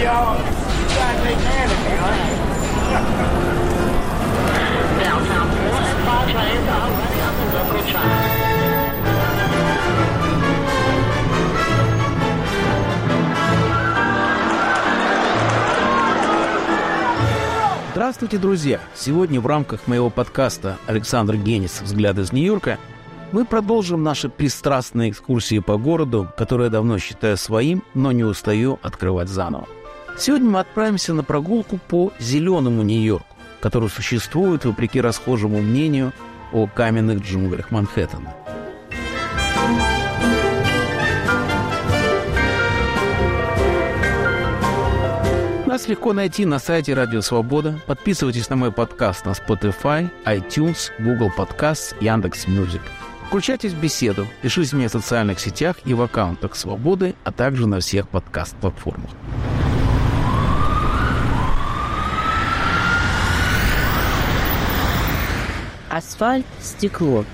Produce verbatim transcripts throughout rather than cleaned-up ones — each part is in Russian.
y'all. You guys ain't mad at me, huh? Downtown four and five trains are running on the local track. Здравствуйте, друзья! Сегодня в рамках моего подкаста «Александр Генис. Взгляд из Нью-Йорка» мы продолжим наши пристрастные экскурсии по городу, которые я давно считаю своим, но не устаю открывать заново. Сегодня мы отправимся на прогулку по зеленому Нью-Йорку, который существует вопреки расхожему мнению о каменных джунглях Манхэттена. Нас легко найти на сайте Радио Свобода. Подписывайтесь на мой подкаст на Spotify, iTunes, Google Podcasts, Яндекс.Мьюзик. Включайтесь в беседу, пишите мне в социальных сетях и в аккаунтах Свободы, а также на всех подкаст-платформах. Асфальт, стекло.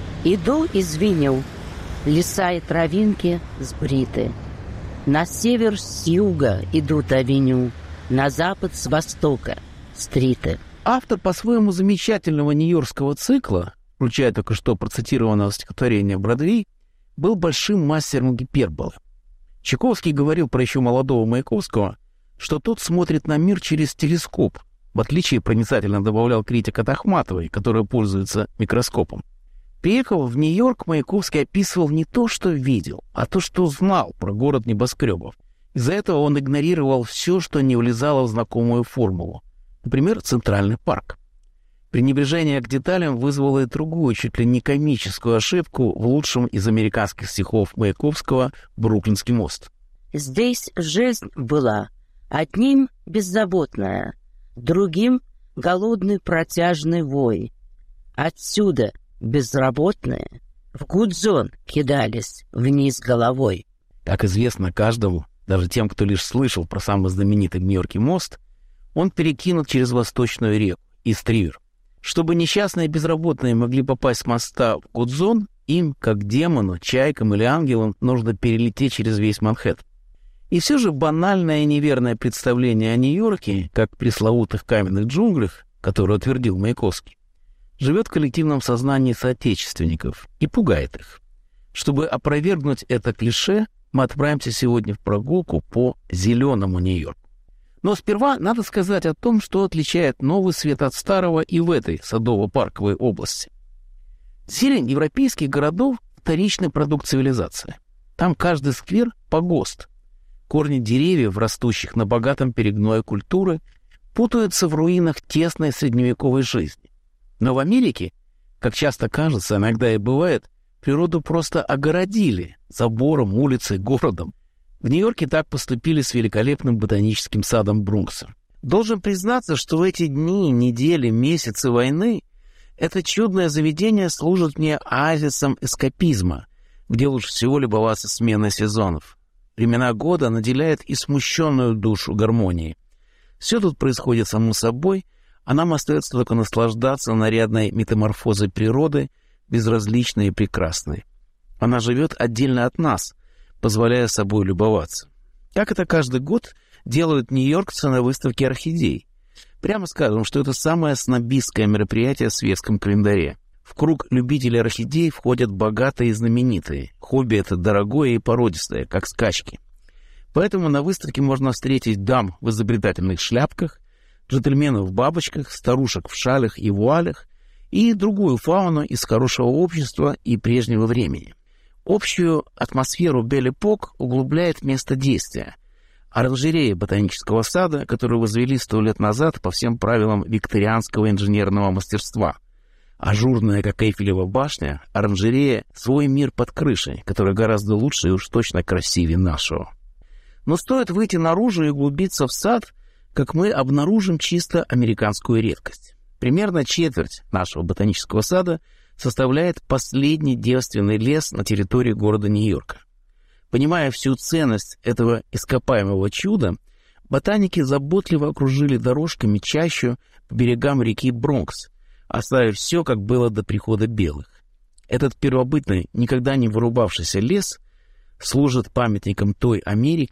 Иду и звеню. Леса и травинки сбриты. На север с юга идут авеню, на запад с востока стриты. Автор по-своему замечательного нью-йоркского цикла, включая только что процитированного стихотворения «Бродвей», был большим мастером гиперболы. Чайковский говорил про еще молодого Маяковского, что тот смотрит на мир через телескоп, в отличие проницательно добавлял критик от Ахматовой, которая пользуется микроскопом. Приехав в Нью-Йорк, Маяковский описывал не то, что видел, а то, что знал про город небоскребов. Из-за этого он игнорировал все, что не влезало в знакомую формулу. Например, Центральный парк. Пренебрежение к деталям вызвало и другую, чуть ли не комическую ошибку в лучшем из американских стихов Маяковского «Бруклинский мост». Здесь жизнь была одним беззаботная, другим голодный протяжный вой. Отсюда безработные в гудзон кидались вниз головой. Как известно каждому, даже тем, кто лишь слышал про самый знаменитый в Нью-Йорке мост, он перекинут через Восточную реку, Ист-Ривер. Чтобы несчастные безработные могли попасть с моста в гудзон, им, как демону, чайкам или ангелам, нужно перелететь через весь Манхэттен. И все же банальное и неверное представление о Нью-Йорке, как в пресловутых каменных джунглях, которые утвердил Маяковский, живет в коллективном сознании соотечественников и пугает их. Чтобы опровергнуть это клише, мы отправимся сегодня в прогулку по зеленому Нью-Йорку. Но сперва надо сказать о том, что отличает новый свет от старого и в этой садово-парковой области. Зелень европейских городов – вторичный продукт цивилизации. Там каждый сквер – погост. Корни деревьев, растущих на богатом перегное культуры, путаются в руинах тесной средневековой жизни. Но в Америке, как часто кажется, иногда и бывает, природу просто огородили забором, улицей, городом. В Нью-Йорке так поступили с великолепным ботаническим садом Бронкса. Должен признаться, что в эти дни, недели, месяцы войны это чудное заведение служит мне оазисом эскапизма, где лучше всего любоваться сменой сезонов. Времена года наделяют и смущенную душу гармонией. Все тут происходит само собой, а нам остается только наслаждаться нарядной метаморфозой природы, безразличной и прекрасной. Она живет отдельно от нас, позволяя собой любоваться. Как это каждый год делают нью-йоркцы на выставке орхидей. Прямо скажем, что это самое снобистское мероприятие в светском календаре. В круг любителей орхидей входят богатые и знаменитые. Хобби это дорогое и породистое, как скачки. Поэтому на выставке можно встретить дам в изобретательных шляпках, джентльменов в бабочках, старушек в шалях и вуалях и другую фауну из хорошего общества и прежнего времени. Общую атмосферу Бель-Эпок углубляет место действия. Оранжерея ботанического сада, которую возвели сто лет назад по всем правилам викторианского инженерного мастерства. Ажурная, как Эйфелева башня, оранжерея — свой мир под крышей, который гораздо лучше и уж точно красивее нашего. Но стоит выйти наружу и углубиться в сад, как мы обнаружим чисто американскую редкость. Примерно четверть нашего ботанического сада составляет последний девственный лес на территории города Нью-Йорка. Понимая всю ценность этого ископаемого чуда, ботаники заботливо окружили дорожками чащу по берегам реки Бронкс, оставив все, как было до прихода белых. Этот первобытный, никогда не вырубавшийся лес служит памятником той Америки,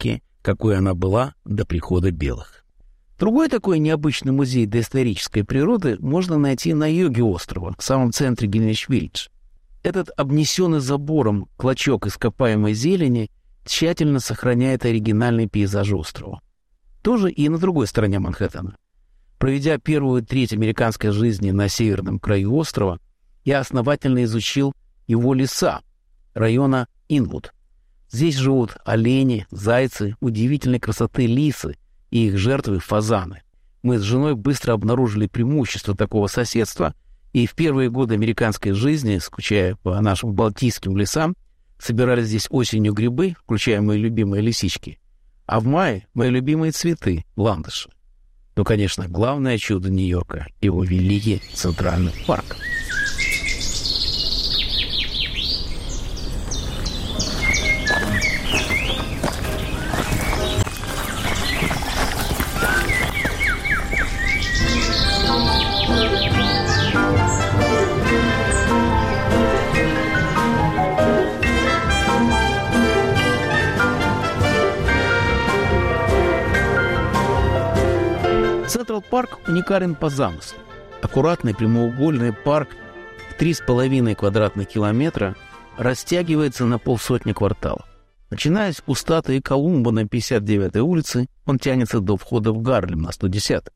какой она была до прихода белых. Другой такой необычный музей доисторической природы можно найти на юге острова, в самом центре Гринвич-Виллидж. Этот обнесенный забором клочок ископаемой зелени тщательно сохраняет оригинальный пейзаж острова. Тоже и на другой стороне Манхэттена. Проведя первую треть американской жизни на северном краю острова, я основательно изучил его леса района Инвуд. Здесь живут олени, зайцы, удивительной красоты лисы и их жертвы фазаны. Мы с женой быстро обнаружили преимущество такого соседства, и в первые годы американской жизни, скучая по нашим балтийским лесам, собирали здесь осенью грибы, включая мои любимые лисички, а в мае мои любимые цветы — ландыши. Ну, конечно, главное чудо Нью-Йорка — его великий Центральный парк. Централ Парк уникален по замыслу. Аккуратный прямоугольный парк в три с половиной квадратных километра растягивается на полсотни кварталов. Начиная с Пустата и Колумба на пятьдесят девятой улице, он тянется до входа в Гарлем на сто десятой.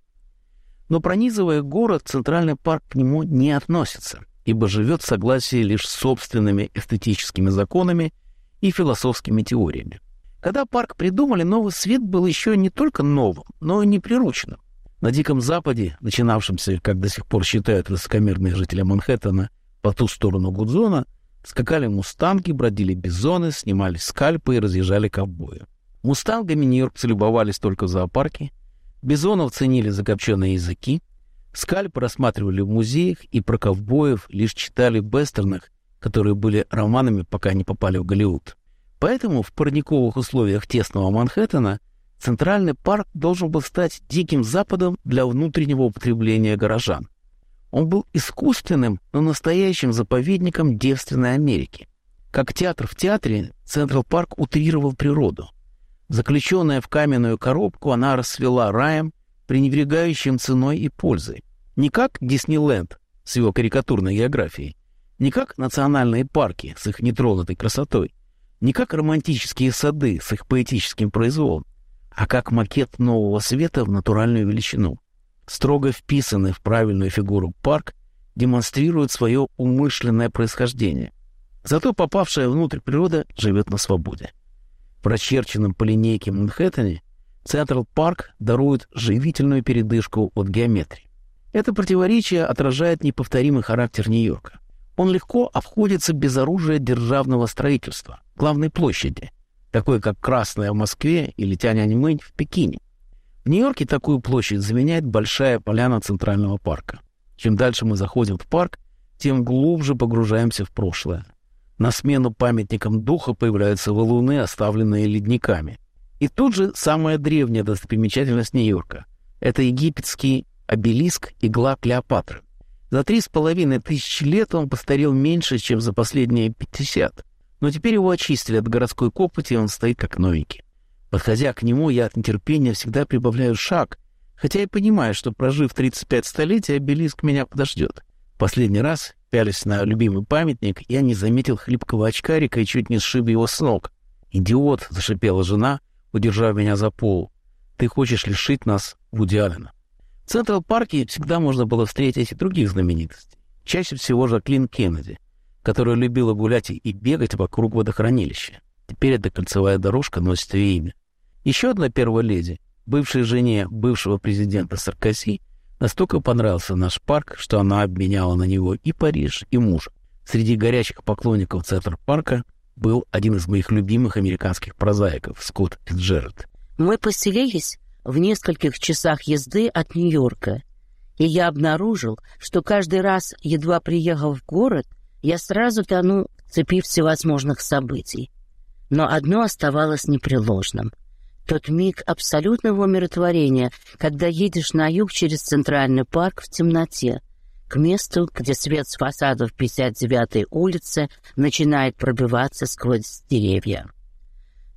Но пронизывая город, Центральный парк к нему не относится, ибо живет в согласии лишь с собственными эстетическими законами и философскими теориями. Когда парк придумали, Новый Свет был еще не только новым, но и неприручным. На Диком Западе, начинавшемся, как до сих пор считают высокомерные жители Манхэттена, по ту сторону Гудзона, скакали мустанги, бродили бизоны, снимали скальпы и разъезжали ковбои. Мустангами нью-йоркцы любовались только в зоопарке, бизонов ценили за копченые языки, скальпы рассматривали в музеях и про ковбоев лишь читали в вестернах, которые были романами, пока не попали в Голливуд. Поэтому в парниковых условиях тесного Манхэттена Центральный парк должен был стать Диким Западом для внутреннего употребления горожан. Он был искусственным, но настоящим заповедником девственной Америки. Как театр в театре, Централ Парк утрировал природу. Заключенная в каменную коробку, она расцвела раем, пренебрегающим ценой и пользой. Не как Диснейленд с его карикатурной географией, не как национальные парки с их нетронутой красотой, не как романтические сады с их поэтическим произволом, а как макет Нового Света в натуральную величину. Строго вписанный в правильную фигуру парк демонстрирует свое умышленное происхождение. Зато попавшая внутрь природа живет на свободе. В прочерченном по линейке Манхэттене Централ Парк дарует живительную передышку от геометрии. Это противоречие отражает неповторимый характер Нью-Йорка. Он легко обходится без оружия державного строительства, главной площади, такой как Красная в Москве или Тяньаньмэнь в Пекине. В Нью-Йорке такую площадь заменяет большая поляна Центрального парка. Чем дальше мы заходим в парк, тем глубже погружаемся в прошлое. На смену памятникам духа появляются валуны, оставленные ледниками. И тут же самая древняя достопримечательность Нью-Йорка — это египетский обелиск «Игла Клеопатры». За три с половиной тысячи лет он постарел меньше, чем за последние пятьдесят. Но теперь его очистили от городской копоти, и он стоит как новенький. Подходя к нему, я от нетерпения всегда прибавляю шаг, хотя и понимаю, что, прожив тридцать пять столетий, обелиск меня подождет. Последний раз, пялясь на любимый памятник, я не заметил хлипкого очкарика и чуть не сшиб его с ног. «Идиот!» — зашипела жена, удержав меня за полу. «Ты хочешь лишить нас Вуди Аллена?» В Централ-парке всегда можно было встретить и других знаменитостей. Чаще всего Жаклин Кеннеди, которая любила гулять и бегать вокруг водохранилища. Теперь эта кольцевая дорожка носит ее имя. Еще одна первая леди, бывшей жене бывшего президента Саркози, настолько понравился наш парк, что она обменяла на него и Париж, и мужа. Среди горячих поклонников Централ-парка был один из моих любимых американских прозаиков, Скотт Фицджеральд. Мы поселились в нескольких часах езды от Нью-Йорка, и я обнаружил, что каждый раз, едва приехав в город, я сразу тону в цепи всевозможных событий. Но одно оставалось непреложным. Тот миг абсолютного умиротворения, когда едешь на юг через Центральный парк в темноте, к месту, где свет с фасадов пятьдесят девятой улицы начинает пробиваться сквозь деревья.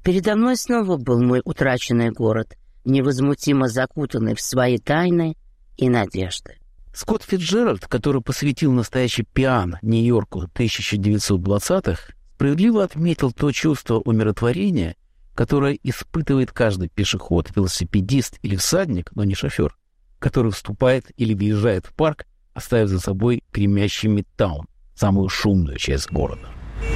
Передо мной снова был мой утраченный город, невозмутимо закутанный в свои тайны и надежды. Скотт Фицджеральд, который посвятил настоящий пиано Нью-Йорку тысяча девятьсот двадцатых, справедливо отметил то чувство умиротворения, которое испытывает каждый пешеход, велосипедист или всадник, но не шофер, который вступает или въезжает в парк, оставив за собой гремящий Мидтаун, самую шумную часть города.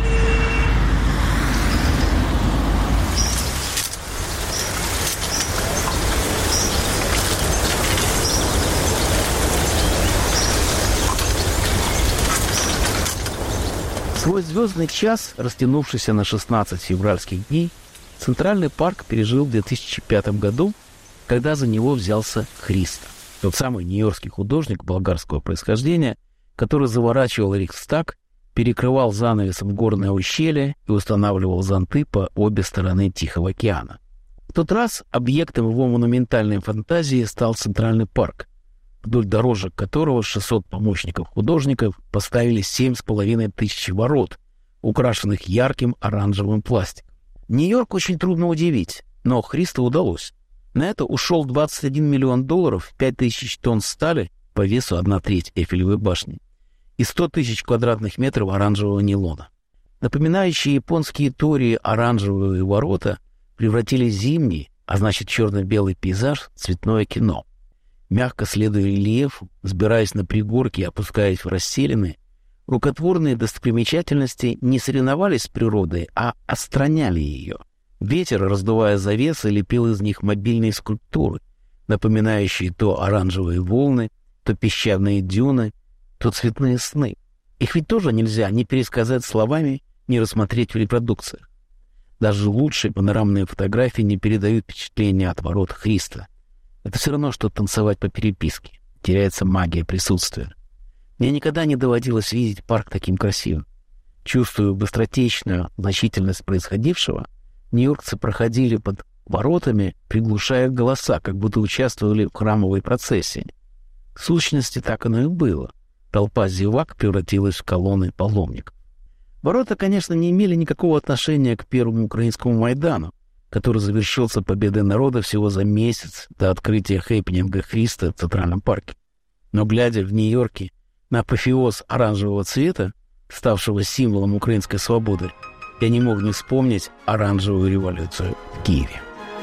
Свой звездный час, растянувшийся на шестнадцать февральских дней, Центральный парк пережил в две тысячи пятом году, когда за него взялся Христо, тот самый нью-йоркский художник болгарского происхождения, который заворачивал Рейхстаг, перекрывал занавесом горное ущелье и устанавливал зонты по обе стороны Тихого океана. В тот раз объектом его монументальной фантазии стал Центральный парк, вдоль дорожек которого шестьсот помощников художников поставили семь с половиной тысяч ворот, украшенных ярким оранжевым пластиком. Нью-Йорк очень трудно удивить, но Христо удалось. На это ушел двадцать один миллион долларов, пять тысяч тонн стали по весу одна треть Эйфелевой башни и сто тысяч квадратных метров оранжевого нейлона. Напоминающие японские тории оранжевые ворота превратили зимний, а значит черно-белый пейзаж в цветное кино. Мягко следуя рельефу, взбираясь на пригорки и опускаясь в расселины, рукотворные достопримечательности не соревновались с природой, а отстраняли ее. Ветер, раздувая завесы, лепил из них мобильные скульптуры, напоминающие то оранжевые волны, то песчаные дюны, то цветные сны. Их ведь тоже нельзя ни пересказать словами, ни рассмотреть в репродукциях. Даже лучшие панорамные фотографии не передают впечатления от ворот Христа. Это все равно, что танцевать по переписке. Теряется магия присутствия. Мне никогда не доводилось видеть парк таким красивым. Чувствуя быстротечную значительность происходившего, нью-йоркцы проходили под воротами, приглушая голоса, как будто участвовали в храмовой процессии. В сущности, так оно и было. Толпа зевак превратилась в колонны паломников. Ворота, конечно, не имели никакого отношения к Первому украинскому Майдану, который завершился победой народа всего за месяц до открытия хэппининга Христа в Центральном парке. Но, глядя в Нью-Йорке на апофеоз оранжевого цвета, ставшего символом украинской свободы, я не мог не вспомнить оранжевую революцию в Киеве.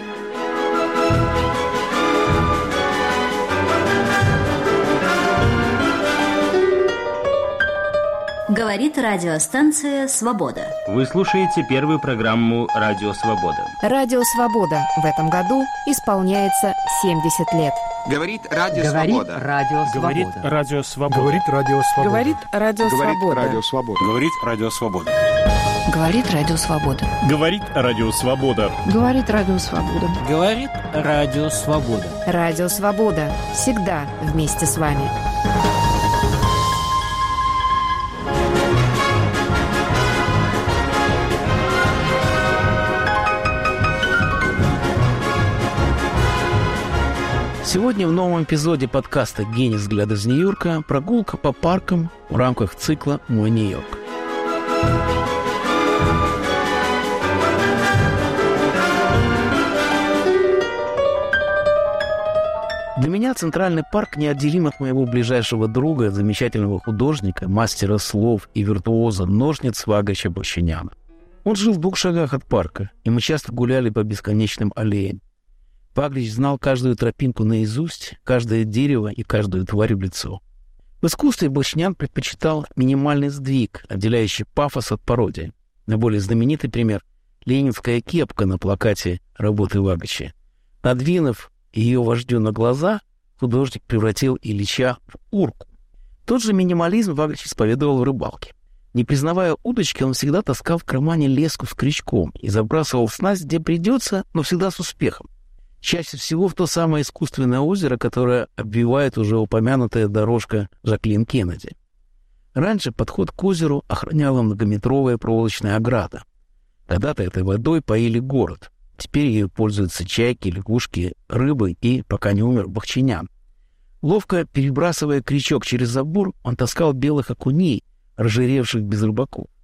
Говорит радиостанция «Свобода». Вы слушаете первую программу «Радио Свобода». Радио «Свобода» в этом году исполняется семьдесят лет. Говорит Радио Говорит Свобода. Радио Говорит Свобода. Радио Свобода. Говорит Радио Свобода. Говорит Радио Свобода. Говорит Радио Свобода. Говорит Радио Свобода. Говорит Радио Свобода. Говорит Радио Свобода. Говорит Радио Свобода. Радио Свобода. Всегда вместе с вами. Сегодня в новом эпизоде подкаста «Гений взгляд из Нью-Йорка» прогулка по паркам в рамках цикла «Мой Нью-Йорк». Для меня Центральный парк неотделим от моего ближайшего друга, замечательного художника, мастера слов и виртуоза ножниц Вагача Бащиняна. Он жил в двух шагах от парка, и мы часто гуляли по бесконечным аллеям. Вагач знал каждую тропинку наизусть, каждое дерево и каждую тварь в лицо. В искусстве Бащинян предпочитал минимальный сдвиг, отделяющий пафос от пародии. Наиболее знаменитый пример — ленинская кепка на плакате работы Вагача. Надвинув ее вождю на глаза, художник превратил Ильича в урку. Тот же минимализм Вагач исповедовал в рыбалке. Не признавая удочки, он всегда таскал в кармане леску с крючком и забрасывал снасть, где придется, но всегда с успехом. Чаще всего в то самое искусственное озеро, которое обвивает уже упомянутая дорожка Жаклин Кеннеди. Раньше подход к озеру охраняла многометровая проволочная ограда. Когда-то этой водой поили город. Теперь ею пользуются чайки, лягушки, рыбы и, пока не умер, Бахчинян. Ловко перебрасывая крючок через забор, он таскал белых окуней, разжиревших без рыбаков.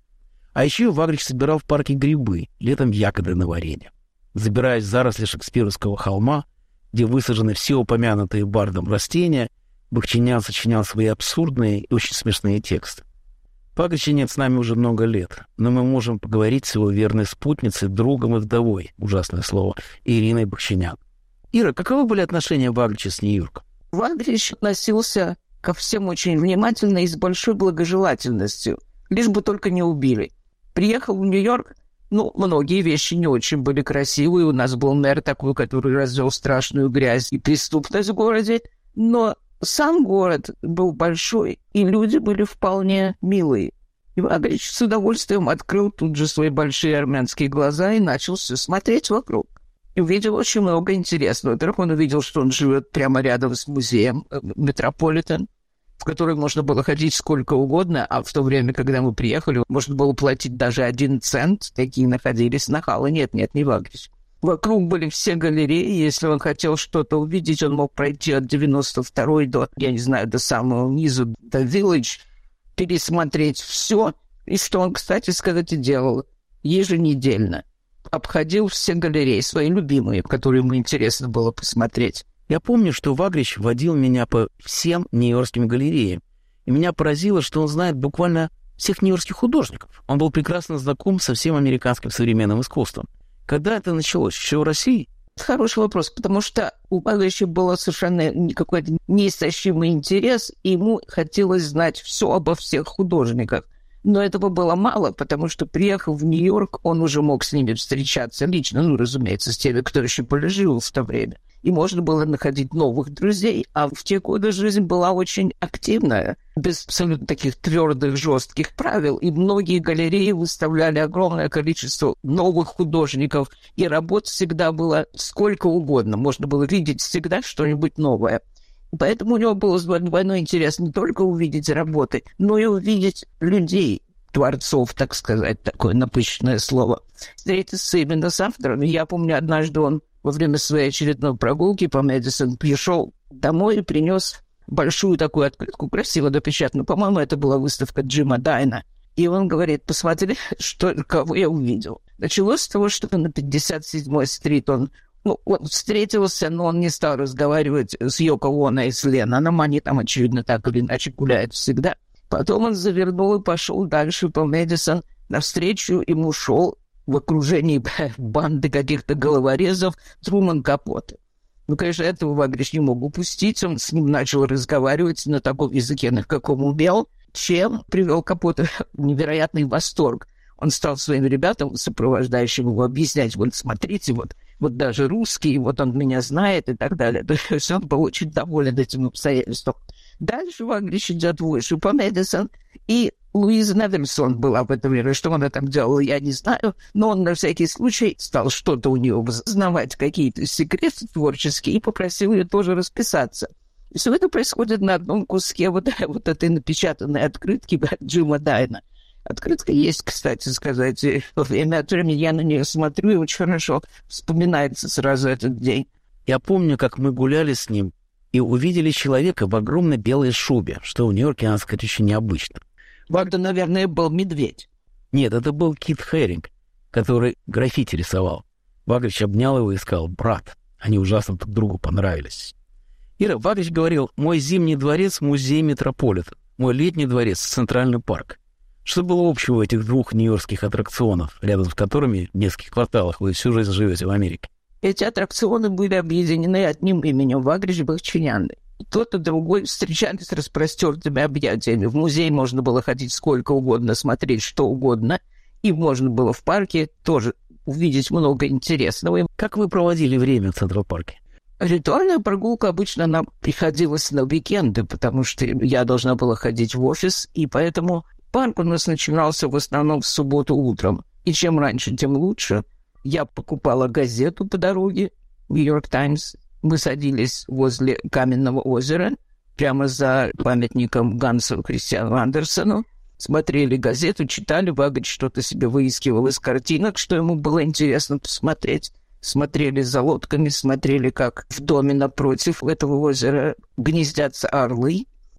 А еще Вагрич собирал в парке грибы, летом ягоды на варенье. Забираясь в заросли Шекспировского холма, где высажены все упомянутые Бардом растения, Бахчинян сочинял свои абсурдные и очень смешные тексты. Вагрича нет с нами уже много лет, но мы можем поговорить с его верной спутницей, другом и вдовой, ужасное слово, Ириной Бахчинян. Ира, каковы были отношения Вагрича с Нью-Йорком? Вагрич относился ко всем очень внимательно и с большой благожелательностью, лишь бы только не убили. Приехал в Нью-Йорк, ну, многие вещи не очень были красивые. У нас был мэр такой, который развел страшную грязь и преступность в городе, но сам город был большой, и люди были вполне милые. И Вагрич с удовольствием открыл тут же свои большие армянские глаза и начал все смотреть вокруг. И увидел очень много интересного. Во-первых, он увидел, что он живет прямо рядом с музеем Метрополитен, в который можно было ходить сколько угодно, а в то время, когда мы приехали, можно было платить даже один цент. Такие находились нахалы. Нет, нет, не Вагрич. Вокруг были все галереи. Если он хотел что-то увидеть, он мог пройти от девяносто второй до, я не знаю, до самого низу, до Village, пересмотреть все. И что он, кстати сказать, и делал еженедельно. Обходил все галереи, свои любимые, которые ему интересно было посмотреть. Я помню, что Вагрич водил меня по всем нью-йоркским галереям, и меня поразило, что он знает буквально всех нью-йоркских художников. Он был прекрасно знаком со всем американским современным искусством. Когда это началось? Еще в России? Хороший вопрос, потому что у Вагрича был совершенно какой-то неистощимый интерес, и ему хотелось знать все обо всех художниках. Но этого было мало, потому что, приехав в Нью-Йорк, он уже мог с ними встречаться лично, ну, разумеется, с теми, кто еще жил в то время. И можно было находить новых друзей, а в те годы жизнь была очень активная, без абсолютно таких твердых, жестких правил, и многие галереи выставляли огромное количество новых художников, и работ всегда было сколько угодно, можно было видеть всегда что-нибудь новое. Поэтому у него было двойной интерес не только увидеть работы, но и увидеть людей, творцов, так сказать, такое напыщенное слово. Встретиться именно с авторами. Я помню, однажды он во время своей очередной прогулки по Мэдисон пришел домой и принес большую такую открытку, красиво напечатанную. По-моему, это была выставка Джима Дайна. И он говорит: посмотри, что, кого я увидел. Началось с того, что на пятьдесят седьмой стрит он Ну, он встретился, но он не стал разговаривать с Йоко Оно и с Ленноном. Они там, очевидно, так или иначе гуляют всегда. Потом он завернул и пошел дальше по Мэдисон. Навстречу ему шел в окружении банды каких-то головорезов Труман Капоте. Ну, конечно, этого Вагрич не мог упустить. Он с ним начал разговаривать на таком языке, на каком умел, чем привел Капоте в невероятный восторг. Он стал своим ребятам, сопровождающим его, объяснять: вот смотрите, вот, вот даже русский, вот он меня знает и так далее. То есть он был очень доволен этим обстоятельством. Дальше Вагрич идет выше по Мэдисон, и Луиза Неверсон была в это время. Что она там делала, я не знаю, но он на всякий случай стал что-то у нее узнавать, какие-то секреты творческие, и попросил ее тоже расписаться. И все это происходит на одном куске вот, вот этой напечатанной открытки Джима Дайна. Открытка есть, кстати сказать. Время от времени я на нее смотрю, и очень хорошо вспоминается сразу этот день. Я помню, как мы гуляли с ним и увидели человека в огромной белой шубе, что в Нью-Йорке, надо сказать, очень необычно. Вагда, наверное, был медведь. Нет, это был Кит Херинг, который граффити рисовал. Вагрич обнял его и сказал: брат, они ужасно друг другу понравились. Ира, Вагрич говорил: мой зимний дворец — музей Метрополитен, мой летний дворец — Центральный парк. Что было общего в этих двух нью-йоркских аттракционов, рядом с которыми в нескольких кварталах вы всю жизнь живете в Америке? Эти аттракционы были объединены одним именем — Вагрич Бахчинян. Тот и другой встречались с распростертыми объятиями. В музей можно было ходить сколько угодно, смотреть что угодно. И можно было в парке тоже увидеть много интересного. Как вы проводили время в Централ-парке? Ритуальная прогулка обычно нам приходилась на уикенды, потому что я должна была ходить в офис, и поэтому парк у нас начинался в основном в субботу утром. И чем раньше, тем лучше. Я покупала газету по дороге, «Нью-Йорк Таймс». Мы садились возле Каменного озера, прямо за памятником Гансу Кристиану Андерсону. Смотрели газету, читали, Вагрич что-то себе выискивал из картинок, что ему было интересно посмотреть. Смотрели за лодками, смотрели, как в доме напротив этого озера гнездятся орлы.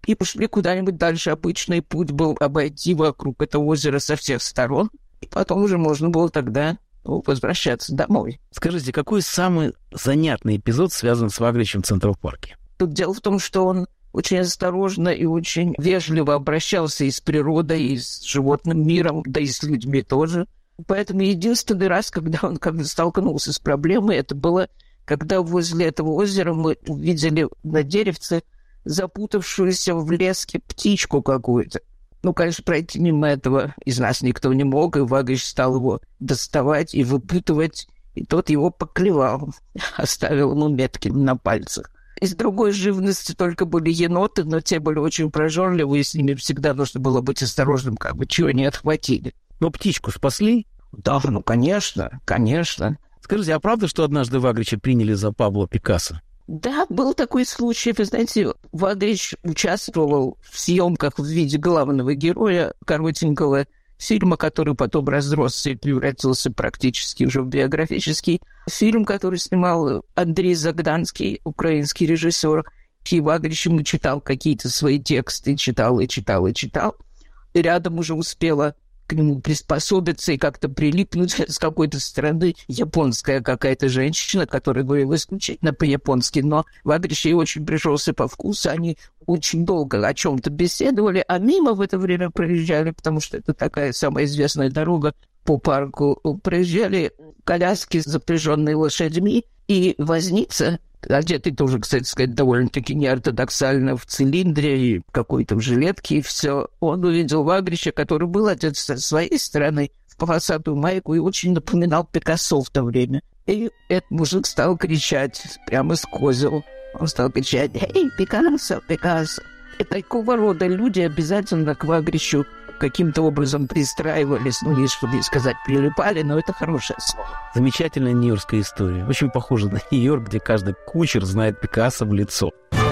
и пошли куда-нибудь дальше. Обычный путь был обойти вокруг этого озера со всех сторон, и потом уже можно было тогда ну, возвращаться домой. Скажите, какой самый занятный эпизод связан с Вагричем в Централ-парке? Тут дело в том, что он очень осторожно и очень вежливо обращался и с природой, и с животным миром, да и с людьми тоже. Поэтому единственный раз, когда он как бы столкнулся с проблемой, это было, когда возле этого озера мы увидели на деревце запутавшуюся в леске птичку какую-то. Ну, конечно, пройти мимо этого из нас никто не мог, и Вагрич стал его доставать и выпытывать, и тот его поклевал, оставил ему метки на пальцах. Из другой живности только были еноты, но те были очень прожорливые, и с ними всегда нужно было быть осторожным, как бы чего не отхватили. Но птичку спасли? Да, ну, конечно, конечно. Скажите, а правда, что однажды Вагрича приняли за Пабло Пикассо? Да, был такой случай. Вы знаете, Вагрич участвовал в съемках в виде главного героя коротенького фильма, который потом разросся и превратился практически уже в биографический фильм, который снимал Андрей Загданский, украинский режиссер. И Вагрич ему читал какие-то свои тексты, читал и читал и читал. И рядом уже успела к нему приспособиться и как-то прилипнуть с какой-то стороны японская какая-то женщина, которая говорила исключительно по-японски, но Вагрич ей очень пришелся по вкусу, они очень долго о чем-то беседовали, а мимо в это время проезжали, потому что это такая самая известная дорога по парку, проезжали коляски, запряженные лошадьми, и возница, одетый тоже, кстати сказать, довольно-таки неортодоксально в цилиндре и какой-то в жилетке, и все. Он увидел Вагрича, который был одет со своей стороны в полосатую майку и очень напоминал Пикассо в то время. И этот мужик стал кричать прямо с козел. Он стал кричать: «Эй, Пикассо, Пикассо!» И такого рода люди обязательно к Вагричу каким-то образом пристраивались, ну, не чтобы сказать, прилипали, но это хорошее слово. Замечательная нью-йоркская история. Очень похожа на Нью-Йорк, где каждый кучер знает Пикассо в лицо.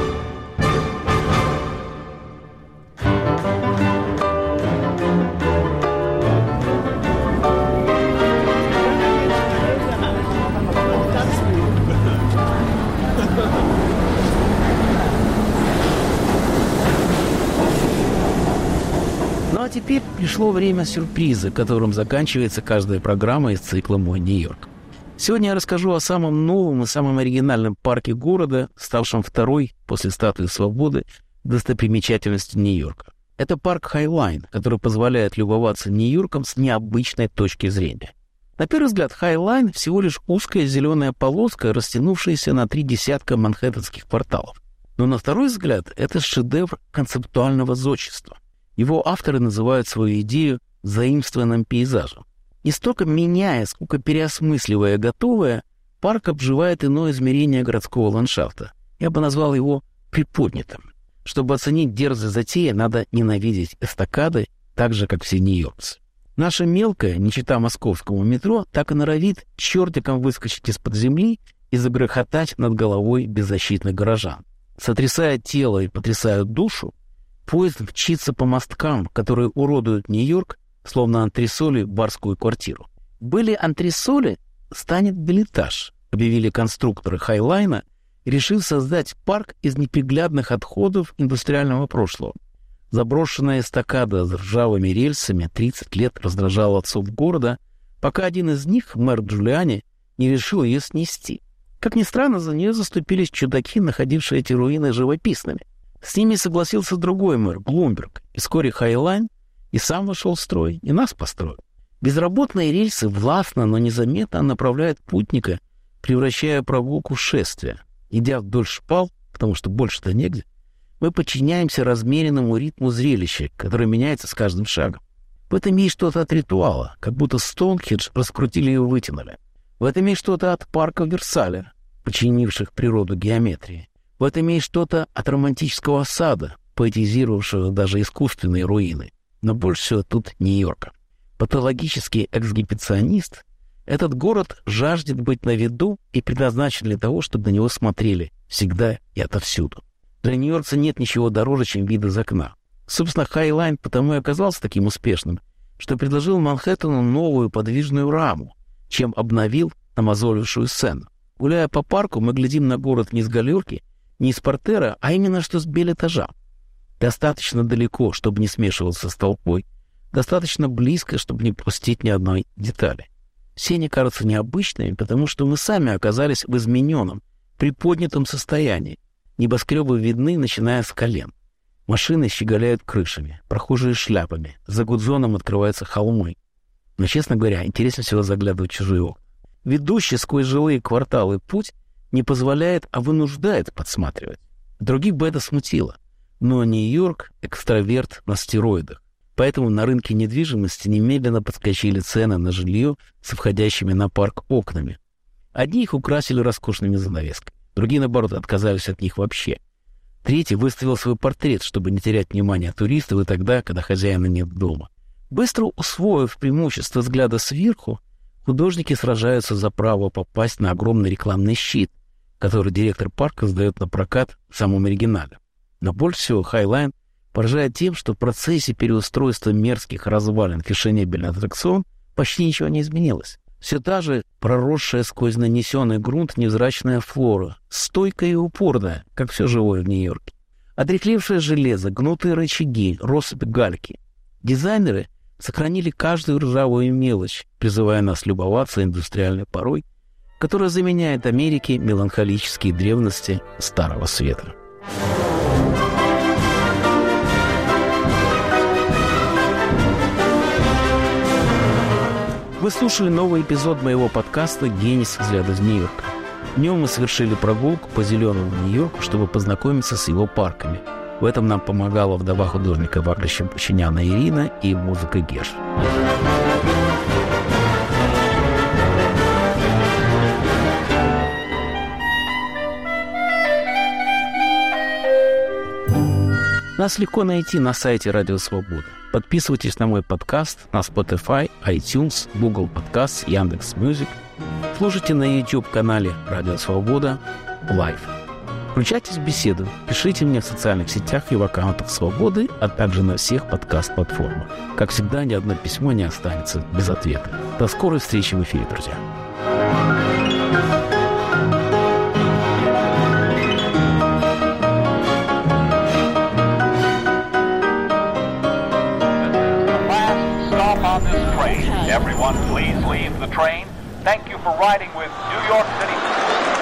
Ну а теперь пришло время сюрприза, которым заканчивается каждая программа из цикла «Мой Нью-Йорк». Сегодня я расскажу о самом новом и самом оригинальном парке города, ставшем второй после Статуи Свободы достопримечательностью Нью-Йорка. Это парк Хай-Лайн, который позволяет любоваться Нью-Йорком с необычной точки зрения. На первый взгляд, Хай-Лайн всего лишь узкая зеленая полоска, растянувшаяся на три десятка манхэттенских кварталов. Но на второй взгляд, это шедевр концептуального зодчества. Его авторы называют свою идею заимствованным пейзажем. Не столько меняя, сколько переосмысливая готовое, парк обживает иное измерение городского ландшафта. Я бы назвал его приподнятым. Чтобы оценить дерзость затеи, надо ненавидеть эстакады, так же, как все нью-йоркцы. Наша мелкая, не чита московскому метро, так и норовит чертиком выскочить из-под земли и загрохотать над головой беззащитных горожан. Сотрясая тело и потрясая душу, поезд мчится по мосткам, которые уродуют Нью-Йорк, словно антресоли барскую квартиру. Были антресоли, станет билетаж, объявили конструкторы Хай-Лайна, решив создать парк из неприглядных отходов индустриального прошлого. Заброшенная эстакада с ржавыми рельсами тридцать лет раздражала отцов города, пока один из них, мэр Джулиани, не решил ее снести. Как ни странно, за нее заступились чудаки, находившие эти руины живописными. С ними согласился другой мэр, Блумберг, и вскоре Хай-Лайн и сам вошел в строй, и нас построил. Безработные рельсы властно, но незаметно направляют путника, превращая прогулку в шествие. Идя вдоль шпал, потому что больше-то негде, мы подчиняемся размеренному ритму зрелища, которое меняется с каждым шагом. В этом есть что-то от ритуала, как будто Стоунхендж раскрутили и вытянули. В этом есть что-то от парка Версаля, подчинивших природу геометрии. В этом есть что-то от романтического сада, поэтизировавшего даже искусственные руины. Но больше всего тут Нью-Йорка. Патологический эксгибиционист, этот город жаждет быть на виду и предназначен для того, чтобы на него смотрели всегда и отовсюду. Для нью-йоркца нет ничего дороже, чем вид из окна. Собственно, Хай-Лайн потому и оказался таким успешным, что предложил Манхэттену новую подвижную раму, чем обновил намазолившую сцену. Гуляя по парку, мы глядим на город не с галерки, не из портера, а именно что с белэтажа. Достаточно далеко, чтобы не смешиваться с толпой. Достаточно близко, чтобы не пропустить ни одной детали. Все они кажутся необычными, потому что мы сами оказались в измененном, приподнятом состоянии. Небоскребы видны, начиная с колен. Машины щеголяют крышами, прохожие шляпами. За Гудзоном открываются холмы. Но, честно говоря, интереснее всего заглядывать в чужие окна. Ведущий сквозь жилые кварталы путь не позволяет, а вынуждает подсматривать. Других бы это смутило. Но Нью-Йорк — экстраверт на стероидах. Поэтому на рынке недвижимости немедленно подскочили цены на жилье с входящими на парк окнами. Одни их украсили роскошными занавесками, другие, наоборот, отказались от них вообще. Третий выставил свой портрет, чтобы не терять внимание туристов и тогда, когда хозяина нет дома. Быстро усвоив преимущество взгляда сверху, художники сражаются за право попасть на огромный рекламный щит, который директор парка сдает на прокат в самом оригинале. Но больше всего Хайлайн поражает тем, что в процессе переустройства мерзких развалин фешенебельный аттракцион почти ничего не изменилось. Все та же проросшая сквозь нанесенный грунт невзрачная флора, стойкая и упорная, как все живое в Нью-Йорке. Отрехлевшее железо, гнутые рычаги, россыпь гальки. Дизайнеры сохранили каждую ржавую мелочь, призывая нас любоваться индустриальной порой, которая заменяет Америке меланхолические древности Старого Света. Вы слушали новый эпизод моего подкаста «Генис. Взгляд из Нью-Йорка». В нем мы совершили прогулку по зеленому Нью-Йорку, чтобы познакомиться с его парками. В этом нам помогала вдова художника Ваглища Пачиняна Ирина и музыка Герш. Нас легко найти на сайте Радио Свобода. Подписывайтесь на мой подкаст на Spotify, iTunes, Google Podcasts, Яндекс.Мьюзик. Слушайте на YouTube-канале Радио Свобода Live. Включайтесь в беседу, пишите мне в социальных сетях и в аккаунтах Свободы, а также на всех подкаст-платформах. Как всегда, ни одно письмо не останется без ответа. До скорой встречи в эфире, друзья. Everyone, please leave the train. Thank you for riding with New York City.